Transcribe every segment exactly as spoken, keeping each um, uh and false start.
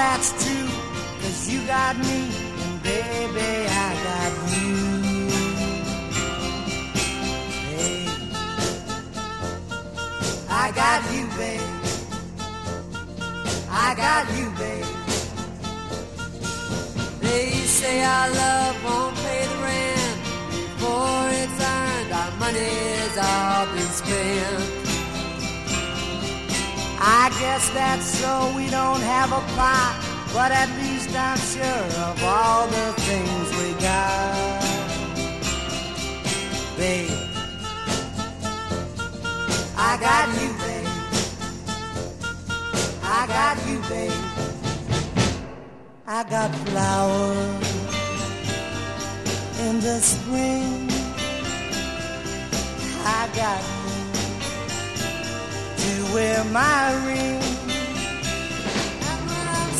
that's true, 'cause you got me, and baby, I got you. Hey, I got you, babe. I got you, babe. They say our love won't pay the rent before it's earned. Our money's all been spent. I guess that's so we don't have a pot, but at least I'm sure of all the things we got. Babe, I got you, babe. I got you, babe. I got flowers in the spring. I got you to wear my ring. And when I'm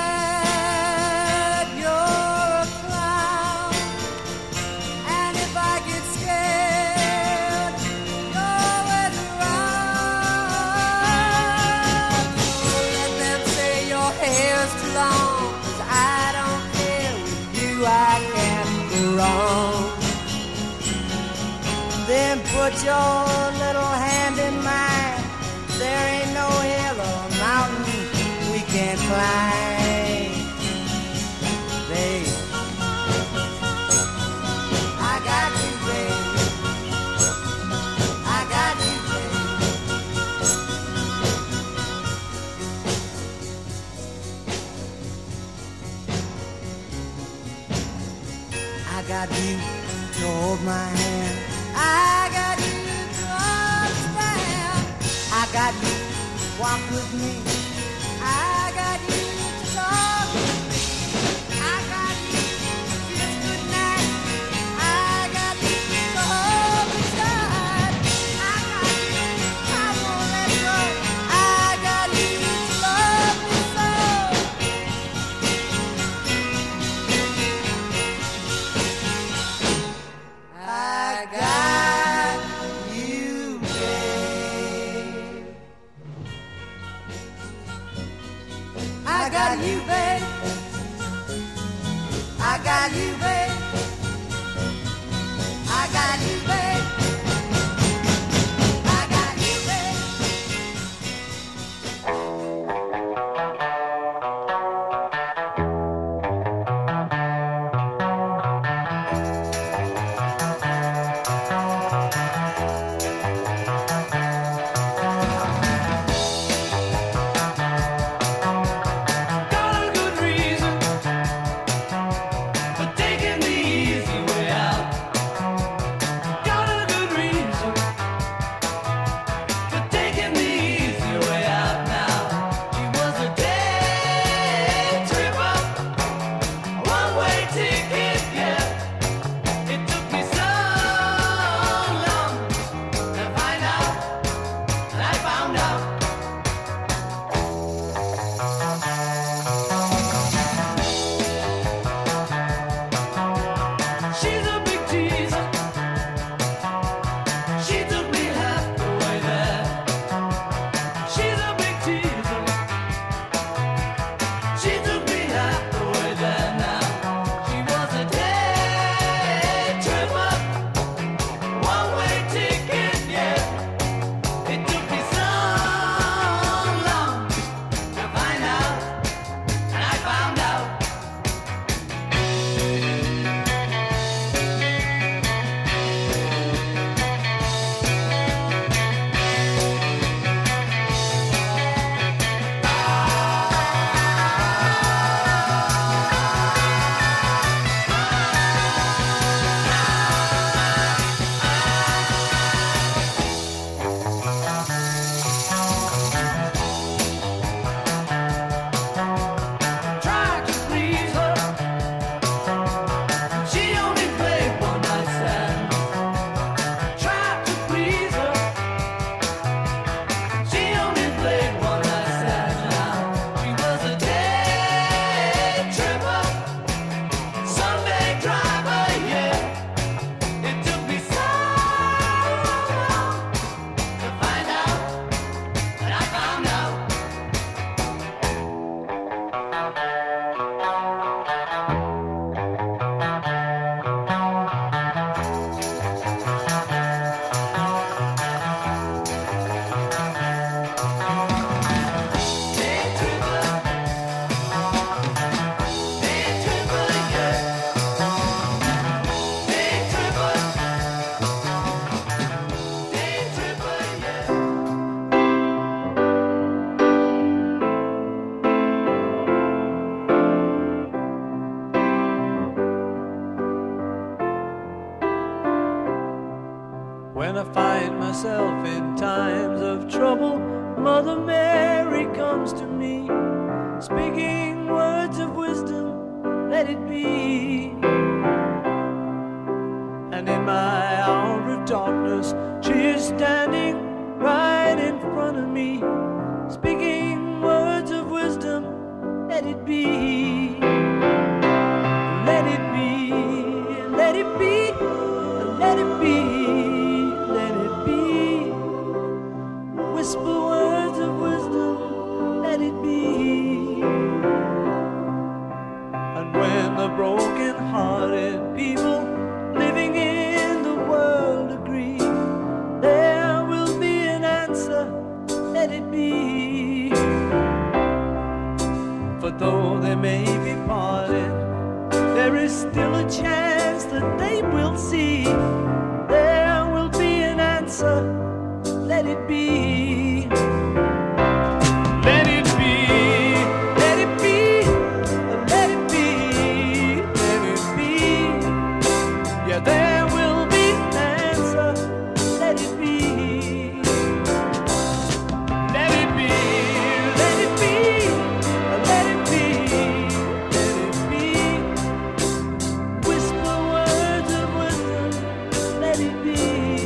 sad, you're a clown. And if I get scared, you're always around. Let them say your hair's too long. I don't care, with you I can't go wrong. Then put your little hand in mine. There ain't no hill or mountain we can't climb. Babe, I got you, babe. I got you, babe. I got you to hold my hand. I got you to understand. I got you to walk with me. I got you to talk with me. I got you to kiss goodnight. I got you to hold me tight. I got you, I won't let go. I got you to love me so. I got you, babe. I got you, babe. I got you, babe. I got you, babe. I got you, babe. Got a good reason for taking I find myself in times of trouble, Mother Mary comes to me, speaking words of wisdom, let it be. And in my hour of darkness, she is standing right in front of me, speaking words of wisdom, let it be. Let it be, let it be, let it be, let it be. Whisper words of wisdom, let it be. And when the broken-hearted people living in the world agree, there will be an answer, let it be. For though they may be parted, there is still a chance that they will see. There will be an answer, let it be. Let it be, let it be, let it be, let it be. Yeah, there will be an answer, let it be. Let it be, let it be, let it be, let it be. Whisper words of wisdom, let it be.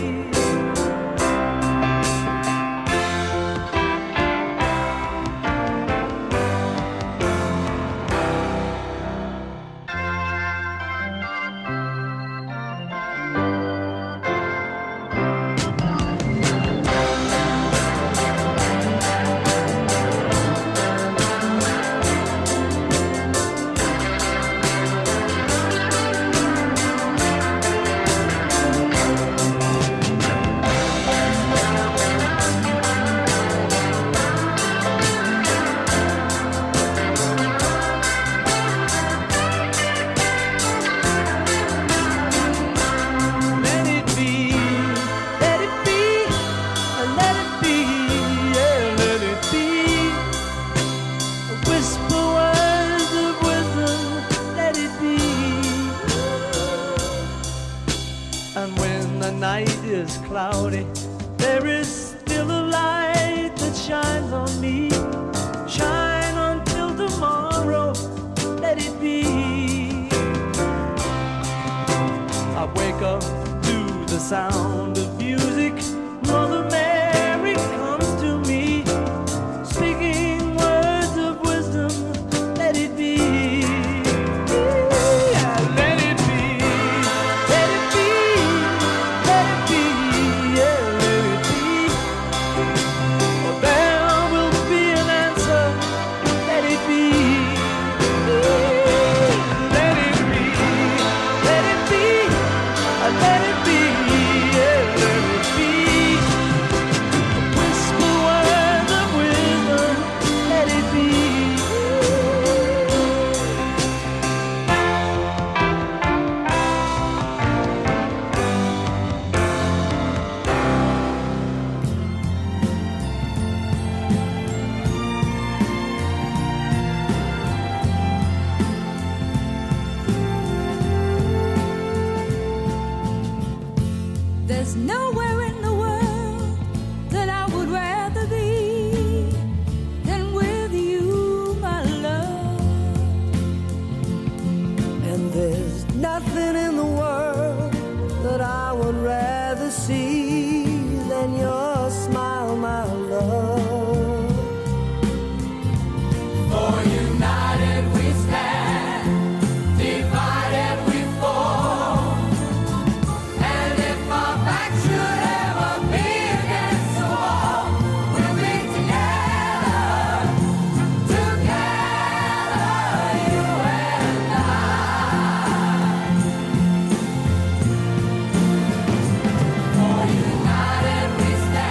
Let it be, let it be, let it be, yeah, let it be. Whisper words of wisdom, let it be. And when the night is cloudy, there is still a light that shines on me. Shine until tomorrow, let it be. I wake up to the sound of music. Mother Mary comes to me, speaking words of wisdom, let it be. Yeah, let it be, let it be, let it be, yeah, let it be. For there will be an answer, let it be. Let it be, let it be, let it be, yeah, let it be. Whisper words of wisdom, let it be. There's nowhere in the world that I would rather be than with you, my love. And there's nothing in the world that I would rather see than your smile, my love. For united we stand, divided we fall. And if our backs should ever be against the wall, we'll be together, together, you and I. For united we stand.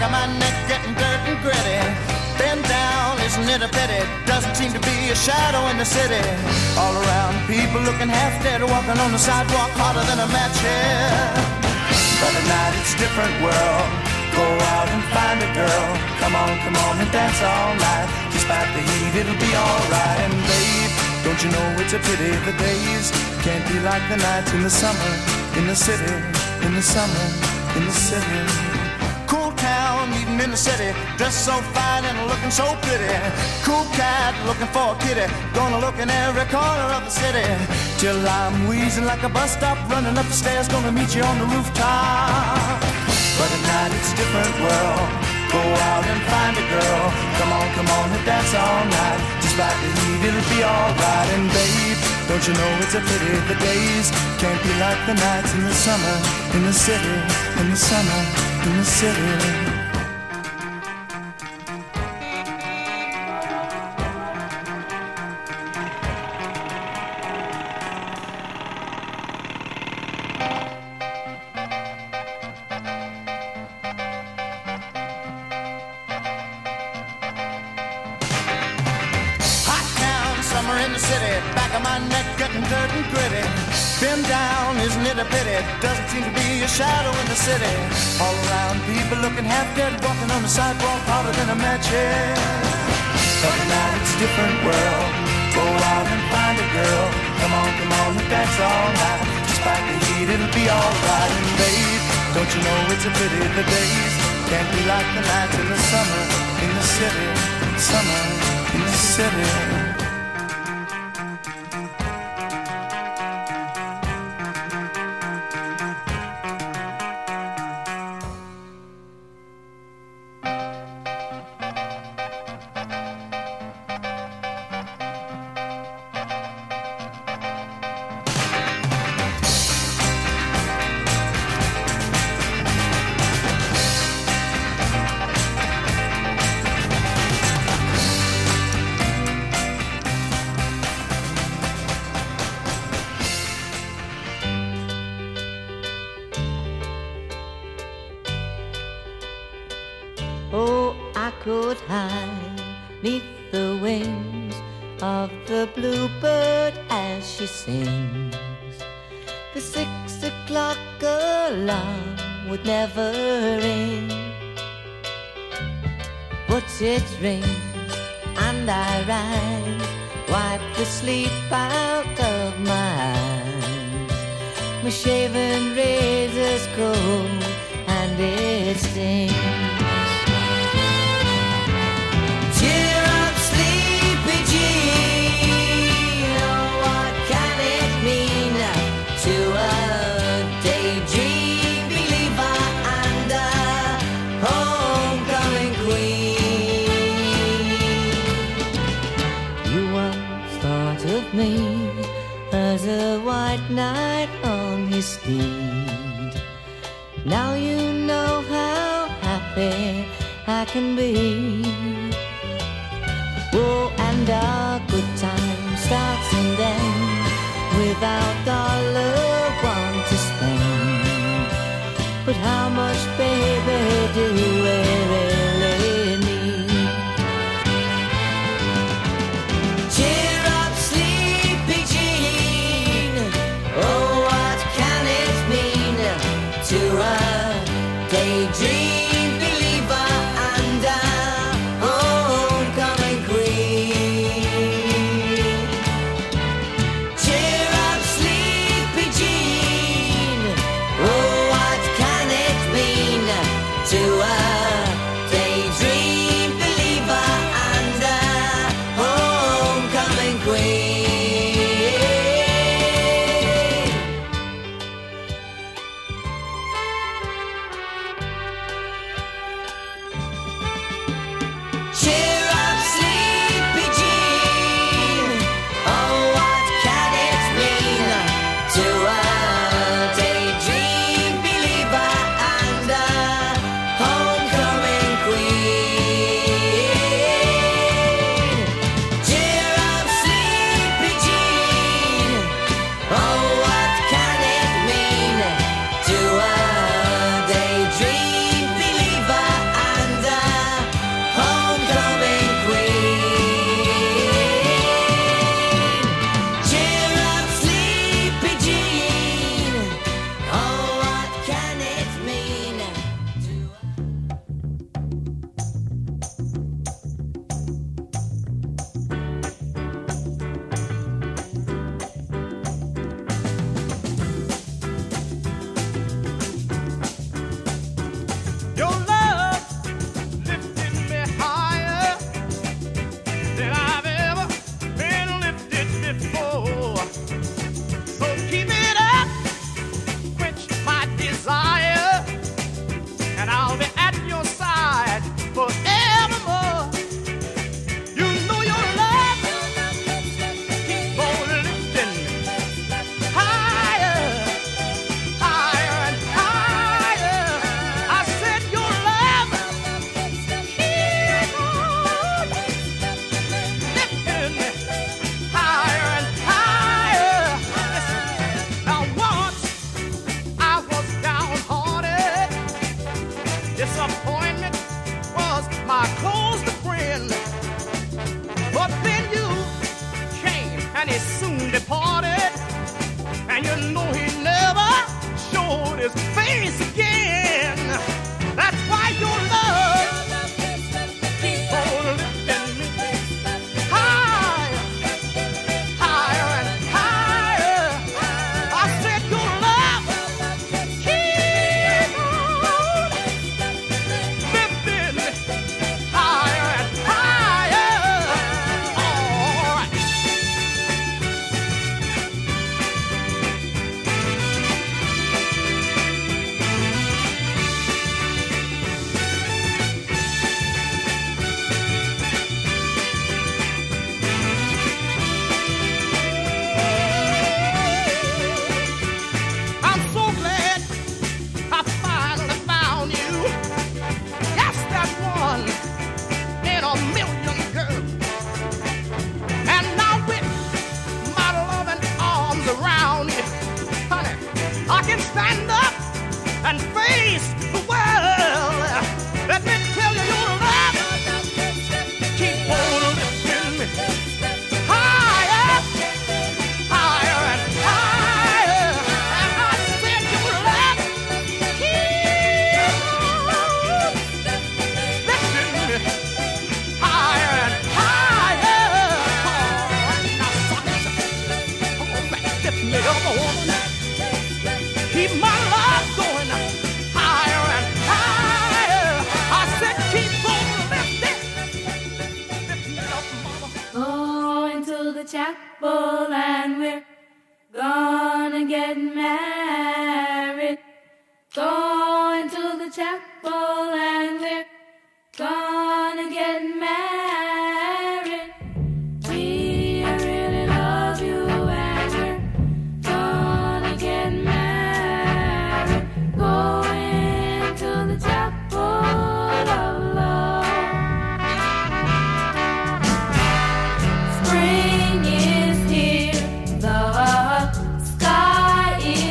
of my neck getting dirt and gritty. Bend down, isn't it a pity? Doesn't seem to be a shadow in the city. All around, people looking half dead, walking on the sidewalk harder than a match head. But at night it's a different world. Go out and find a girl. Come on, come on and dance all night. Despite the heat, it'll be alright. And babe, don't you know it's a pity the days can't be like the nights in the summer, in the city, in the summer, in the city. Cool town, meeting in the city, dressed so fine and looking so pretty. Cool cat, looking for a kitty, gonna look in every corner of the city. Till I'm wheezing like a bus stop, running up the stairs, gonna meet you on the rooftop. But at night it's a different world. Go out and find a girl. Come on, come on and dance all night. Despite the heat, it'll be alright. And babe, don't you know it's a pity the days can't be like the nights in the summer, in the city, in the summer, in the city. Doesn't seem to be a shadow in the city. All around, people looking half dead, walking on the sidewalk harder than a match head. But now it's a different world. Go out and find a girl. Come on, come on and dance all night. Despite the heat, it'll be alright. And babe, don't you know it's a pity the days can't be like the nights in the summer, in the city, summer, in the city. Oh, I could hide neath the wings of the bluebird as she sings. The six o'clock alarm would never ring, but it rings and I rise, wipe the sleep out of my eyes. My shaven razor's cold and it stings. Cheer up, sleepy Jean. Oh, what can it mean to a daydream believer and a homecoming queen? You once thought of me as a white knight on his steed. Now you know how happy I can be. Oh, and our good time starts and ends without dollar one to spend. But how much, baby, do we really need? Cheer up, sleepy Jean. Oh, what can it mean to a daydream believer and a homecoming queen? Cheer up, sleepy Jean. Oh, what can it mean to a he soon departed, and you know he never showed his face again. That's why your love keep on lifting me higher, higher and higher. I said your love keep on lifting me higher and higher. All right. I'm so glad I finally found you. Yes, that one in a million, girl. And now with my loving arms around you, honey, I can stand up and face the world. Let me tell you, your love keep on lifting me higher, higher and higher. And I said your love keep on lifting me higher and higher. Oh, now suckers, come on back, lift me up, woman. Keep my love going higher and higher. I said keep on lifting, lift me up, mama. Going to the chapel and we're gonna get married. Going to the chapel and we're gonna get married. We really love you and we're gonna get married. Going to the chapel of love. Spring is here, the sky is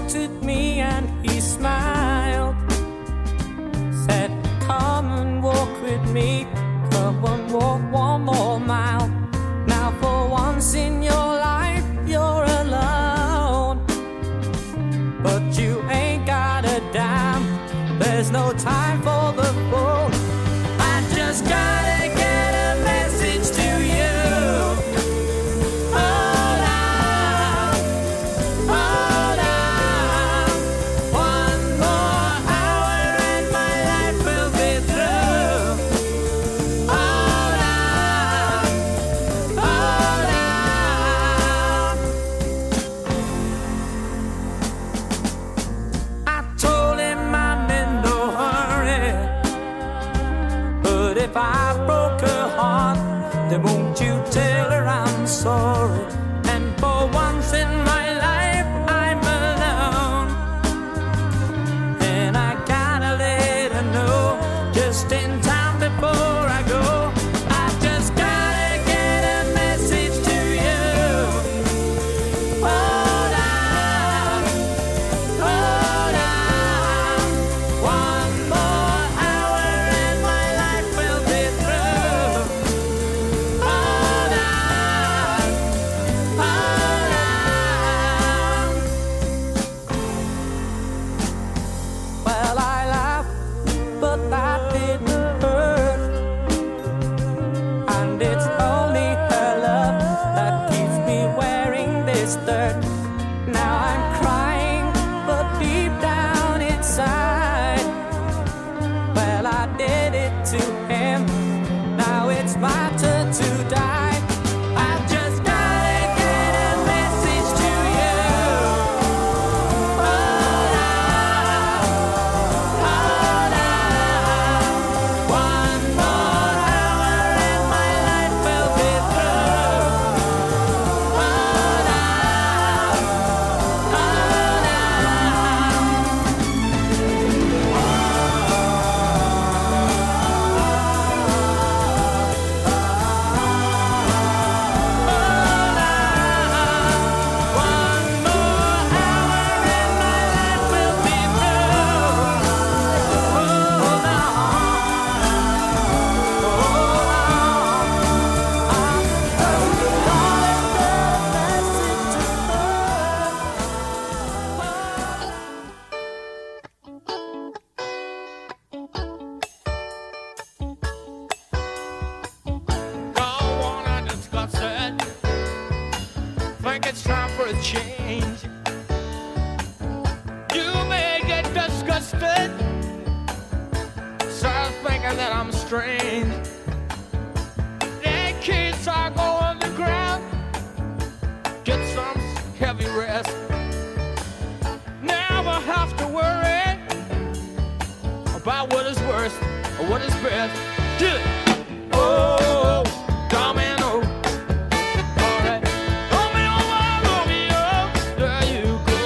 looked at me and he smiled. Said, come and walk with me. Come and walk one more mile. Now for once in your life you're alone, but you ain't got a dime. There's no time for the fool. I just gotta get a message to you. Hold on, hold on. One more hour and my life will be through. Hold on, hold on. I told him I'm in no hurry, but if I broke her heart, then won't you tell her I'm sorry? And for once in my life I'm alone, and I gotta let her know just in time before I go. I just gotta get a message to you. Hold on, hold on. One more hour and my life will be through. Hold on, hold on. Well, I laughed, but that didn't hurt. And it's only her love that keeps me wearing this dirt. Now I'm crying, but deep down inside, well, I did it to him. Now it's my turn to die. I just gotta get a message to you. Hold on, hold on. One more hour and my life will be through. Hold on, hold Don't wanna discuss it. Think it's time for a change. You may get disgusted, start thinking that I'm strange. In case I go underground, get some heavy rest. Never have to worry about what is worst or what is best. Get it. Oh, domino. All right. Romeo, my Romeo, there you go.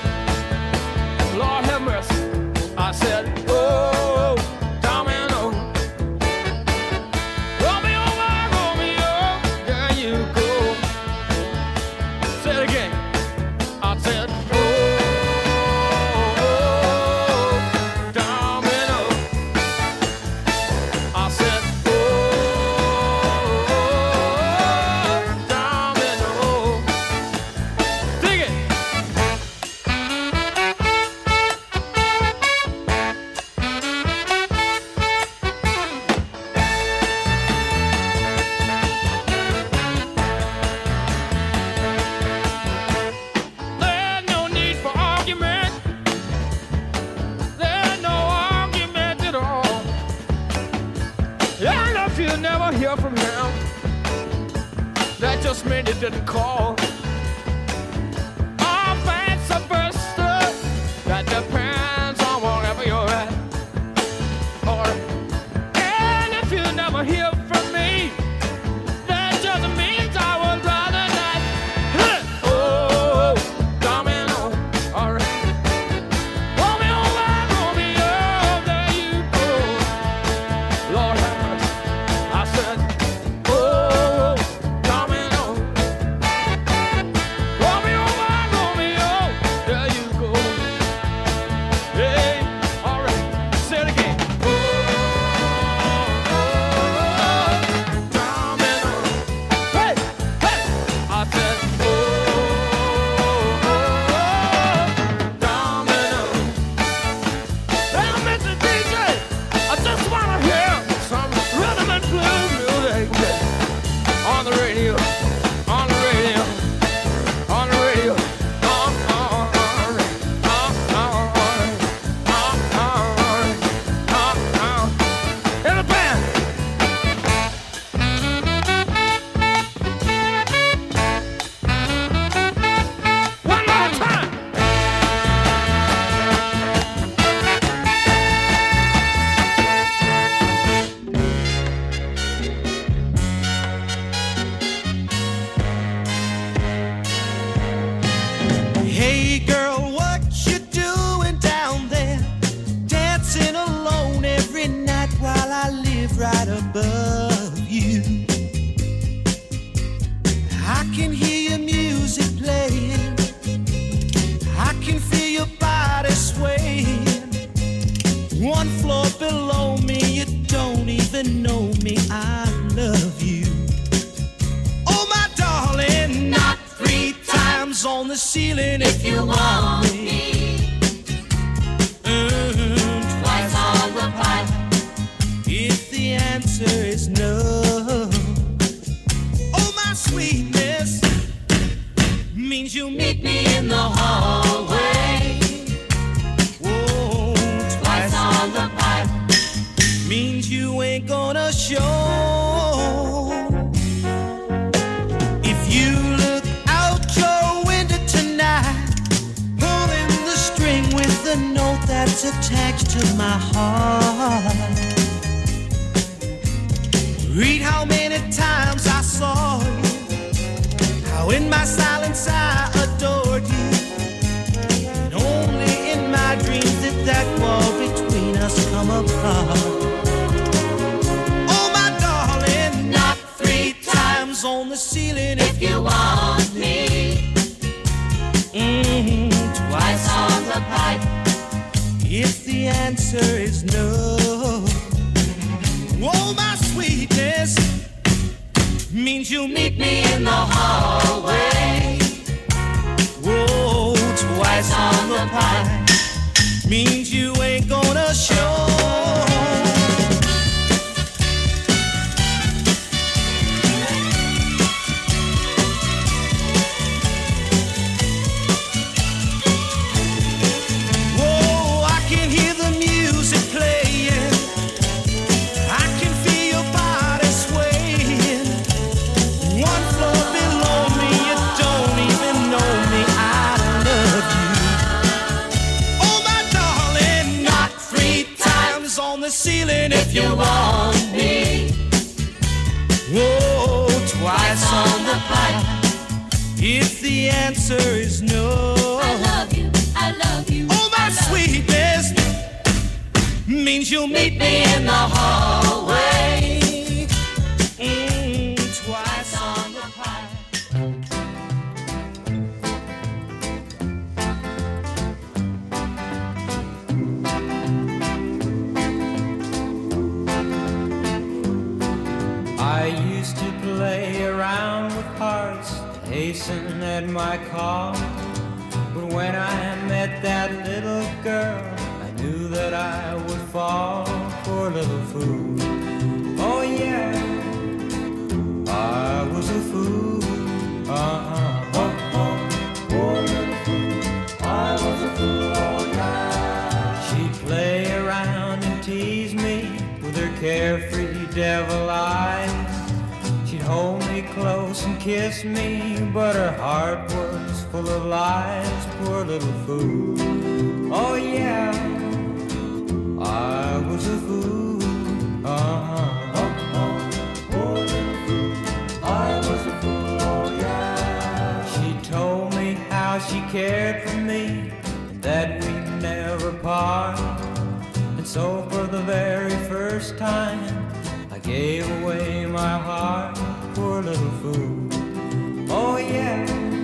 Lord have mercy. I said, oh, domino. Romeo, my Romeo, there you go. Say it again. I said, oh, domino. I said, oh, domino. Dig it. There's no need for argument. There's no argument at all. And if you never hear from him, that just means he didn't call. Or vice versa, that depends on wherever you're at. Or, and if you never hear from me, that just means I would rather not. Huh. Oh, domino, all right. Romeo, my Romeo, there you go. Lord have mercy. I said, oh, domino. times on the ceiling if you want me. Mm, twice on the pipe if the answer is no. Oh, my sweetness means you meet me in the hallway. Whoa, twice on the pipe means you ain't gonna show. If you look out your window tonight, pulling the string with the note that's attached to my heart, read how many times I saw you, how in my silence I adored you, and only in my dreams did that wall between us come apart. On the ceiling if you want me. Mm-hmm. Twice on the pipe if the answer is no. Oh, my sweetness means you meet me in the hallway. Whoa, twice on the pipe means you ain't gonna show. If you want me, whoa, twice on the pipe if the answer is no. I love you, I love you. Oh, my sweetness means you'll meet me in the hallway. Mm, twice on the pipe. I used to play around with hearts, hasten at my call. But when I met that little girl, I knew that I would fall. Poor little fool. Oh yeah, I was a fool. Uh-huh. Oh, oh. Poor little fool. I was a fool. Oh yeah. She'd play around and tease me with her carefree devil eyes. She'd hold me close and kiss me, but her heart was full of lies. Poor little fool. Oh yeah, I was a fool. Uh-huh. Oh, oh. Poor little fool. I was a fool. Oh yeah. She told me how she cared for me, and that we'd never part. And so for the very first time I gave away my heart. Poor little fool. Oh yeah,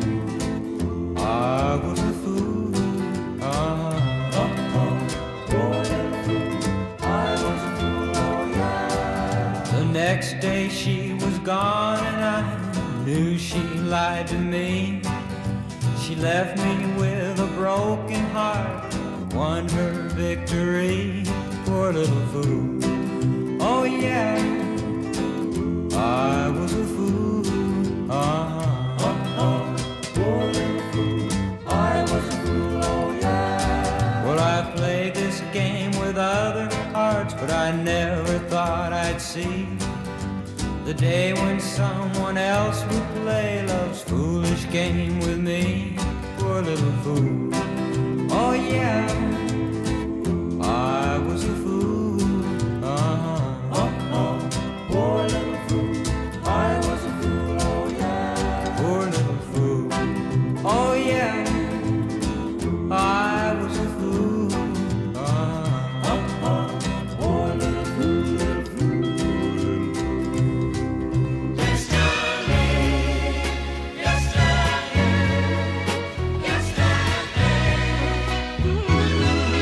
I was a fool. Uh-huh. Uh-huh. Poor little fool. I was a fool. Oh yeah. The next day she was gone and I knew she lied to me. She left me with a broken heart, won her victory. Poor little fool. Oh yeah, I was a fool. Uh-huh. Uh-huh. Poor little fool. I was a fool. Oh yeah. Well, I played this game with other hearts, but I never thought I'd see the day when someone else would play love's foolish game with me. Poor little fool. Oh yeah, I was a fool. Uh-huh. Uh-huh. Poor little fool. I was a fool. Oh yeah. Poor little fool. Oh yeah, I was a fool. Uh-huh. Uh-huh. Poor little fool. Little fool. Yesterday, yesterday, yesterday.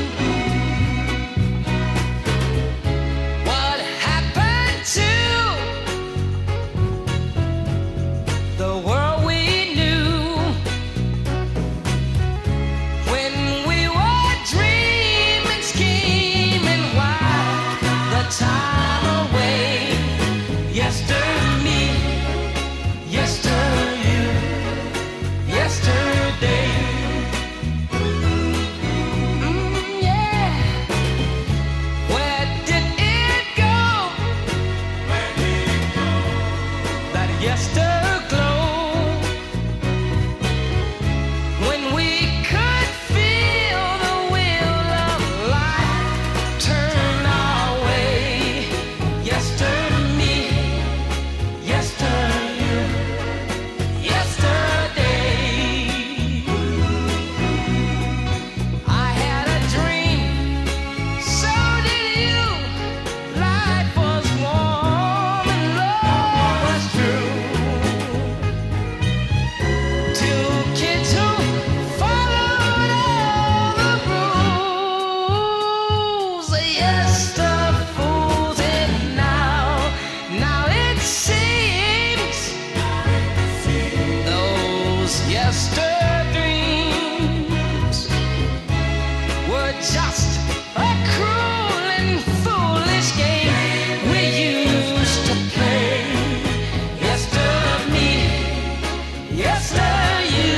yesterday dreams were just a cruel and foolish game we used to play. Yesterday me, yesterday you,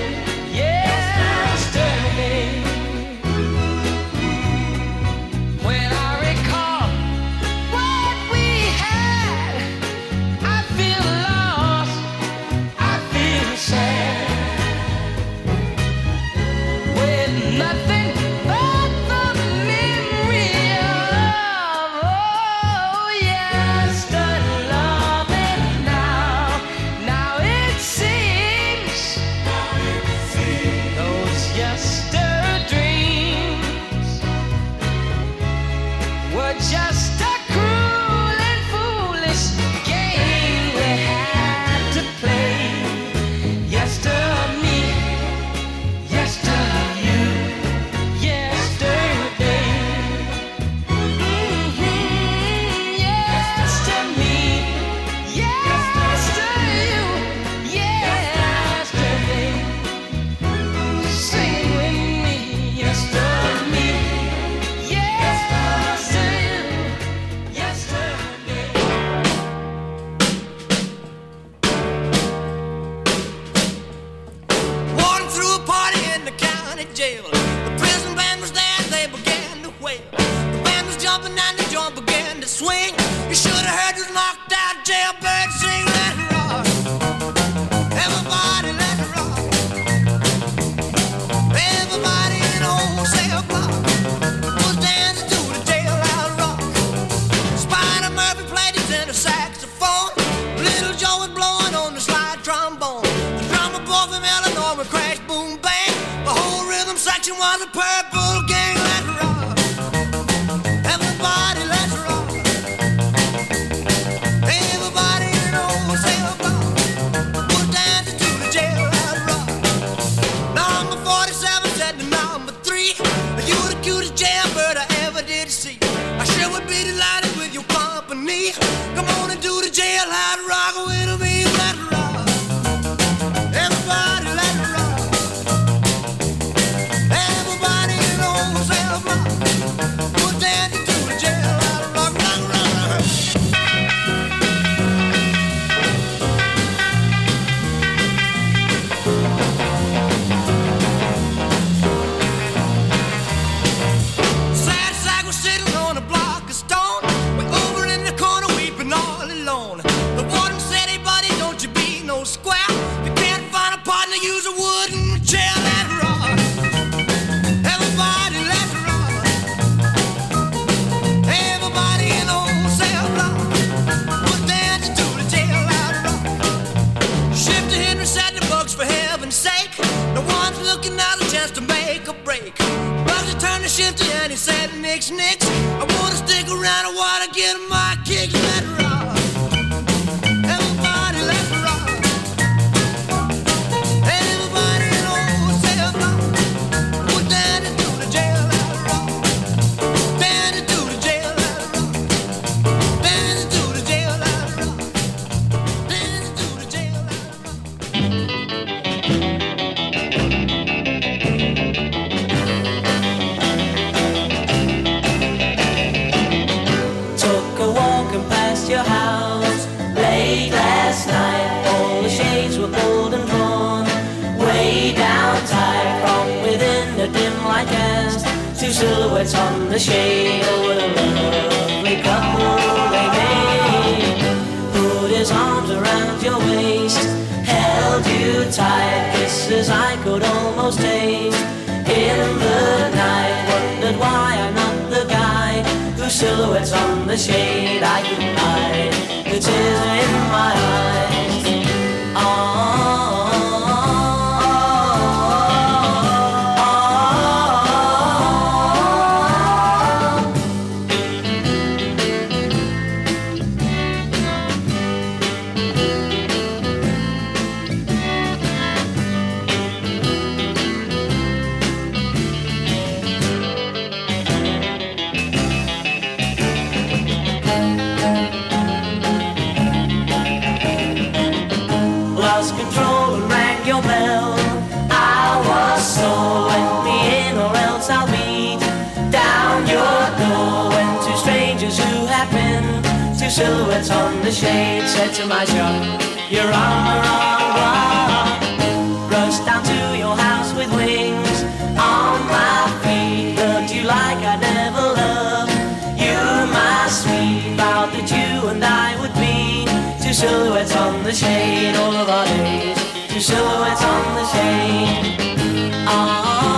yesterday. When I recall what we had, I feel lost, I feel sad. With nothing but the memory of, oh, yesterday loving now. Now it seems those yesterday dreams were just a cruel and foolish game we had to play. Yesterday me, yesterday you, yesterday. Mhm. Yesterday me, yesterday you, yesterday. Sing with me, yesterday me, yesterday you, yesterday. Walking through a party in the county jail. The prison band was there, they began to wail. The band was jumping and the joint began to swing. You should have heard those knocked out jailbirds sing, let it rock. Everybody let it rock. Everybody in the whole cell block was dancing to the jailhouse rock. Spider Murphy played his tenor saxophone. Little Joe was blowing on the slide trombone. The drummer boy from Illinois would crash, boom, bang. The whole rhythm section was a purple gang. Let's rock. Everybody, let's rock. Everybody in the whole cell block was dancing to the jailhouse rock. Number forty-seven said to number three, you the cutest jailbird I ever did see. I sure would be delighted with your company. Come on and do the jailhouse rock with me. Let's rock. Everybody, let's rock. Everybody in the whole cell block was dancing to the jailhouse rock. Rock, rock, rock. Sad sack was sitting on a block of stone. Way over in the corner weeping all alone. The warden said, hey buddy, don't you be no square. If you can't find a partner, use a wooden chair. Let's rock. Everybody, let's rock. Everybody in the whole cell block was dancing to the jailhouse rock. Shifty Henry said the bugs for heaven's sake. No one's looking out a chance to make a break. Bugsy turned to Shifty and he said, nix, nix. I wanna stick around and wanna get my kicks. Let's rock. Everybody, let's rock. Everybody in the whole cell block was dancing to the jailhouse rock. Dancing to the jailhouse rock. Dancing to the jailhouse rock. Dancing to the jailhouse rock. Took a walk and past your house late last night. All the shades were pulled and drawn way down tight. From within the dim light cast two silhouettes on the shade. Oh, what a lovely couple they made. Put his arms around your waist, held you tight. Kisses I could almost taste in the night. Wondered why I'm not the guy whose silhouettes on the shade I can hide. The tears in my eyes. Oh, silhouettes on the shade. Said to my shop, you're on the wrong block. Rush down to your house with wings on my feet. Looked you like I never loved you, my sweet. Vowed that you and I would be two silhouettes on the shade. All of our days, two silhouettes on the shade. Oh.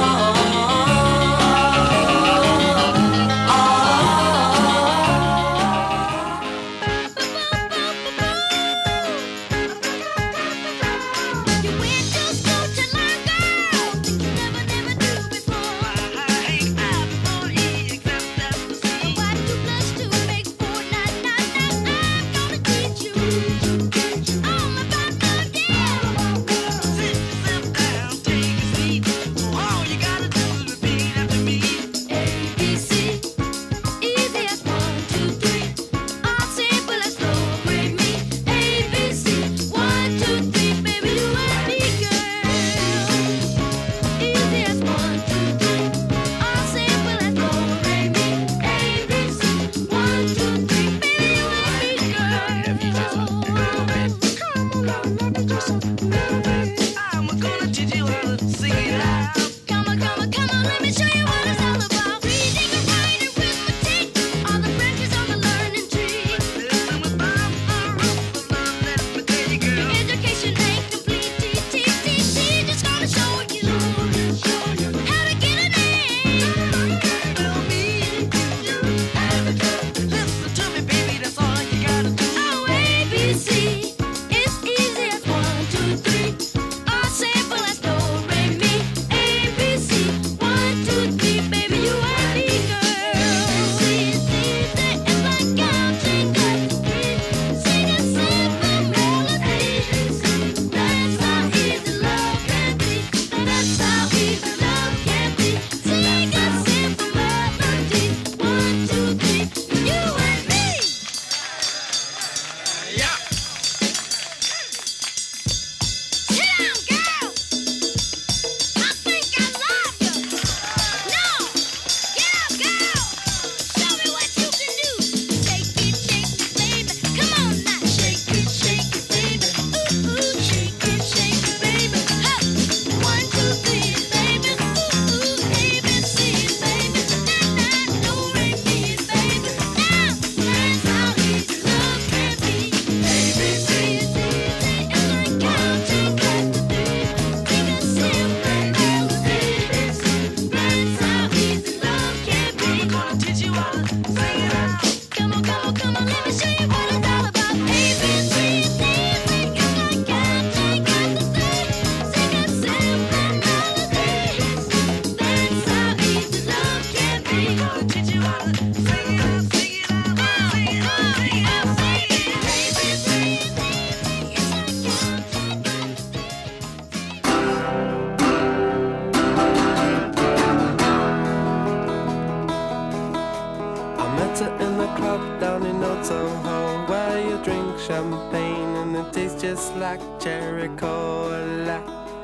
Like cherry cola,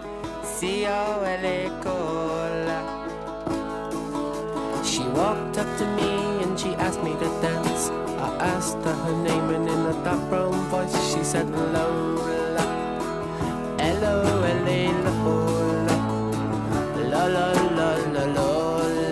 C O L A cola. She walked up to me and she asked me to dance. I asked her her name and in a dark brown voice she said Lola. L O L A Lola, la la la la Lola.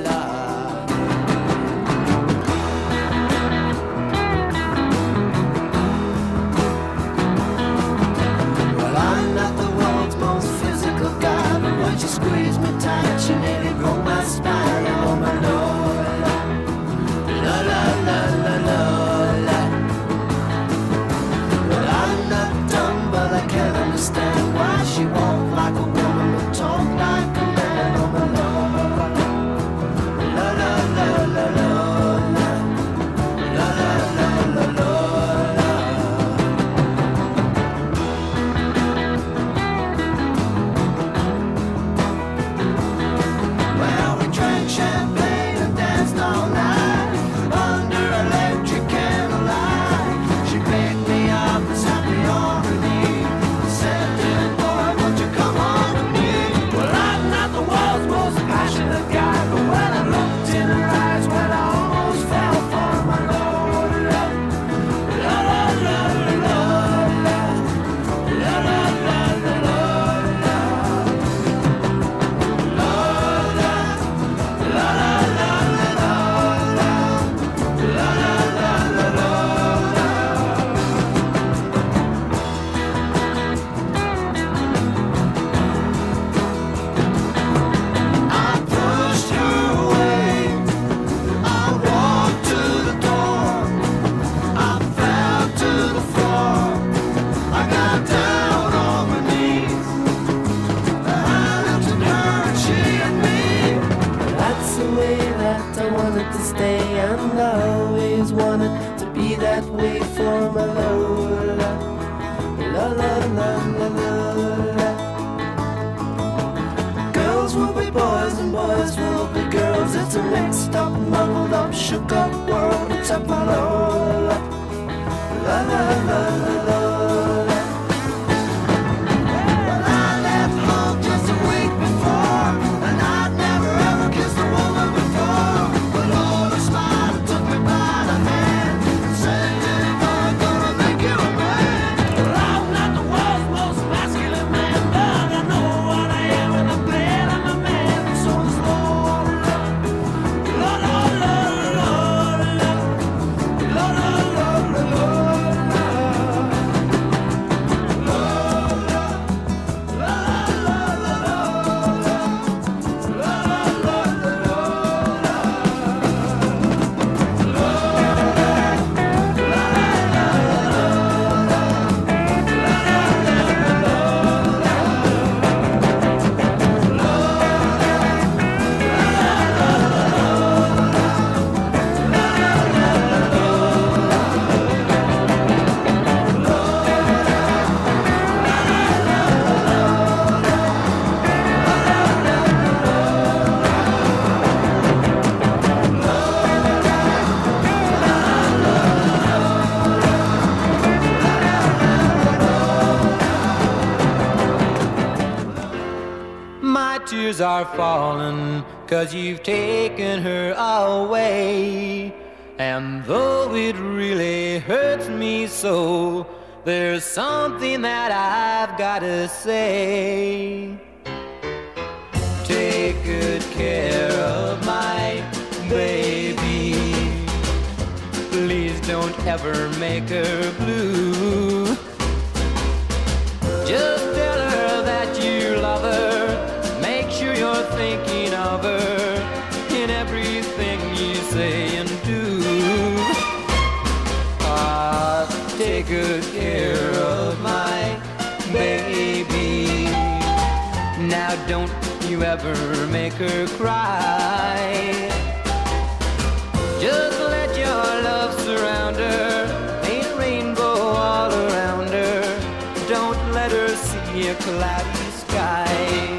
She squeezed me tight, she nearly broke my spine. And oh my Lola, la la la la Lola. Well, I'm not done wanted to stay and always wanted to be that way for my Lola. La la la la la la. Girls will be boys and boys will be girls. It's a mixed up, muddled up, shook up world except my Lola. La la la la la. Well, I left home just a week before, and I'd never ever kissed a woman before. But Lola smiled and took me by the hand and said, "Jenny boy, gonna make you a man." Well, I'm not the world's most masculine man, but I know what I am, and I'm glad I'm a man. So does Lola. Lola, Lola, Lola, Lola, Lola, Lola. My tears are falling, 'cause you've taken her away. And though it really hurts me so, there's something that I've gotta say. Take good care of my baby. Please don't ever make her blue. Just tell her that you love her. Make sure you're thinking of her in everything you say and do. Ah, take good care of my baby. Now don't you ever make her cry. Just let your love surround her, paint a rainbow all around her. Don't let her see a cloudy sky.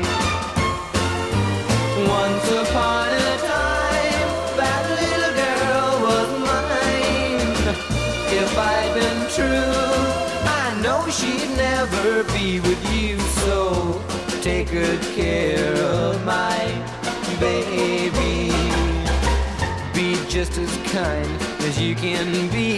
Once upon a time, that little girl was mine. If I'd been true, I know she'd never be with you. So take good care of my baby. Be just as kind as you can be.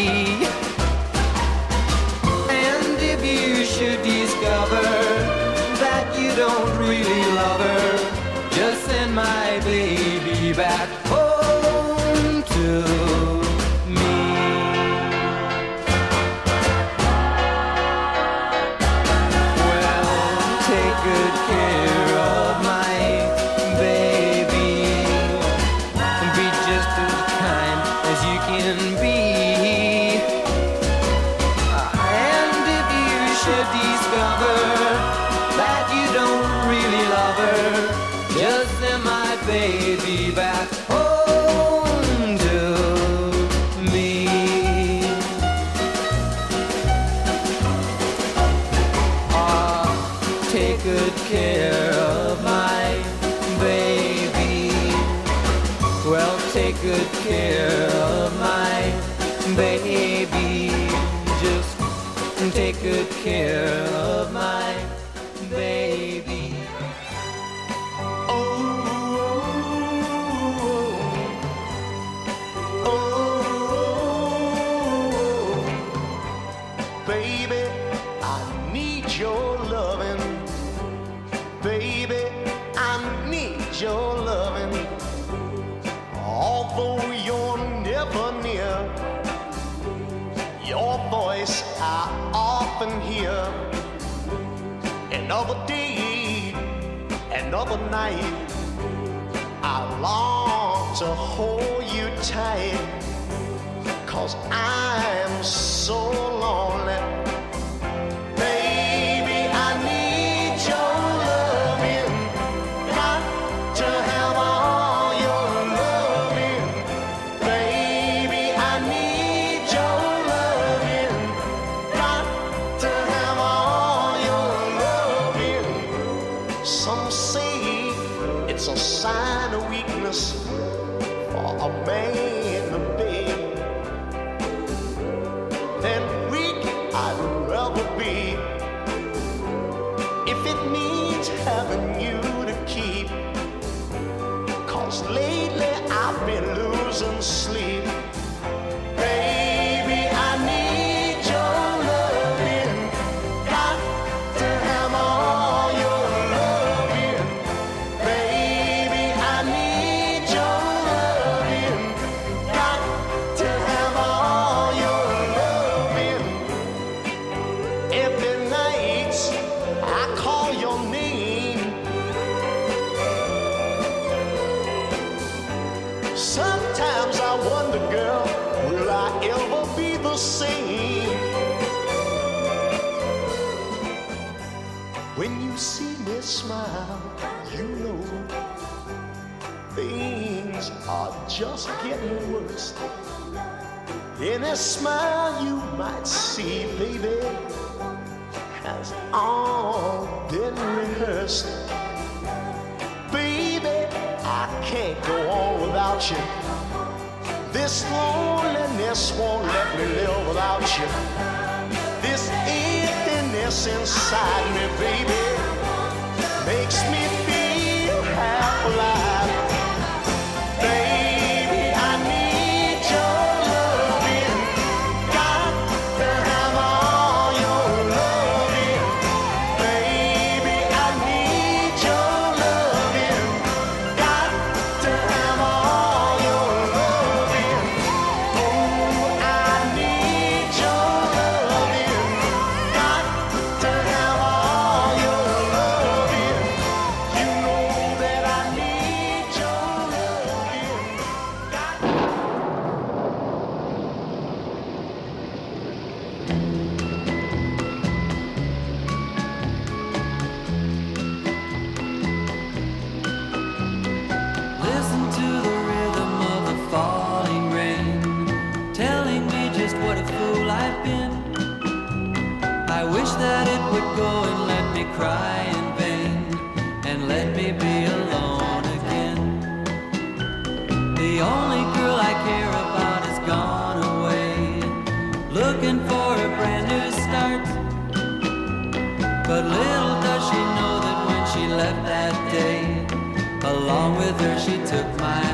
And if you should discover that you don't really love her, just send my baby back home to me. Well, take good care of my baby. Be just as kind as you can be. And if you should discover that you don't really love her, just send my baby back home to me. Ah, take good care of my baby. Well, take good care of my baby. Just take good care of my baby. Baby, I need your loving. Baby, I need your loving. Although you're never near, your voice I often hear. Another day, another night, I long to hold you tight. 'Cause I'm so lonely. Baby, I need your loving. Got to have all your loving. Some say it's a sign of weakness for a man to beg. Then weak I'd rather be if it means having you to keep. Cause lately I've been losing sleep. Baby, I need your loving. Got to have all your loving. Baby, I need your loving. Got to have all your loving. Every night I call your name. Sometimes I wonder, girl, will I ever be the same? When you see me smile, you know things are just getting worse. Any smile you might see, baby, has all been rehearsed. Baby, I can't go on without you. This loneliness won't let me live without you. This emptiness inside me, baby, makes me feel half alive. Baby, I need your loving. Got to have all your loving. Baby, I need your loving. Got to have all your loving. Oh, I need your loving. Got to have all your loving. You know that I need your loving. Got Listen to the rhythm of the falling rain, telling me just what a fool I've been. I wish that it would go and let me cry in vain, and let me be alone again. The only girl I care about has gone away, looking for a brand new start. But little does she know that when she left that day, along with her she took my